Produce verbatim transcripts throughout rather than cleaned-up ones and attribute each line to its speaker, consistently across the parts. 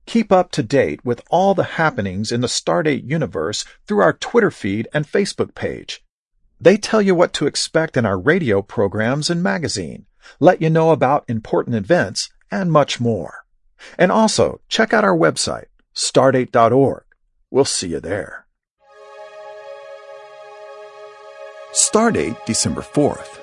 Speaker 1: Keep up to date with all the happenings in the Stardate universe through our Twitter feed and Facebook page. They tell you what to expect in our radio programs and magazine, let you know about important events, and much more. And also, check out our website, stardate dot org. We'll see you there. Stardate, December fourth.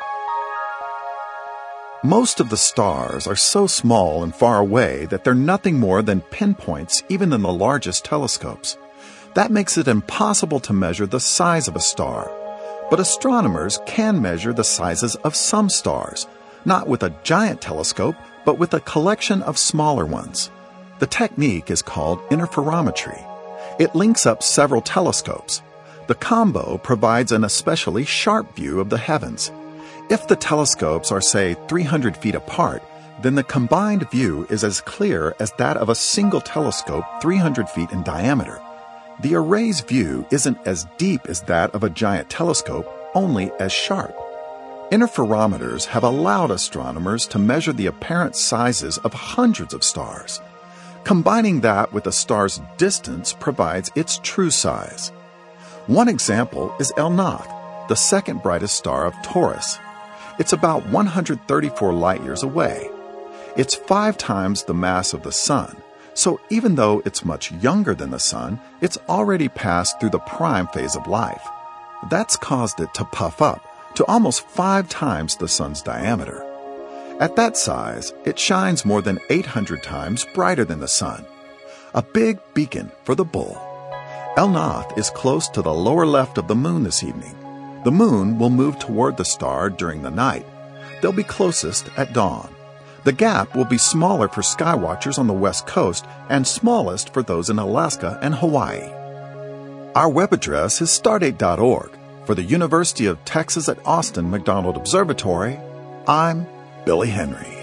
Speaker 1: Most of the stars are so small and far away that they're nothing more than pinpoints even in the largest telescopes. That makes it impossible to measure the size of a star. But astronomers can measure the sizes of some stars, not with a giant telescope, but with a collection of smaller ones. The technique is called interferometry. It links up several telescopes. The combo provides an especially sharp view of the heavens. If the telescopes are, say, three hundred feet apart, then the combined view is as clear as that of a single telescope three hundred feet in diameter. The array's view isn't as deep as that of a giant telescope, only as sharp. Interferometers have allowed astronomers to measure the apparent sizes of hundreds of stars. Combining that with a star's distance provides its true size. One example is El-Nath, the second brightest star of Taurus. It's about one hundred thirty-four light-years away. It's five times the mass of the Sun, so even though it's much younger than the Sun, it's already passed through the prime phase of life. That's caused it to puff up to almost five times the Sun's diameter. At that size, it shines more than eight hundred times brighter than the Sun. A big beacon for the bull. El-Nath is close to the lower left of the Moon this evening. The Moon will move toward the star during the night. They'll be closest at dawn. The gap will be smaller for skywatchers on the west coast and smallest for those in Alaska and Hawaii. Our web address is stardate dot org. For the University of Texas at Austin McDonald Observatory, I'm Billy Henry.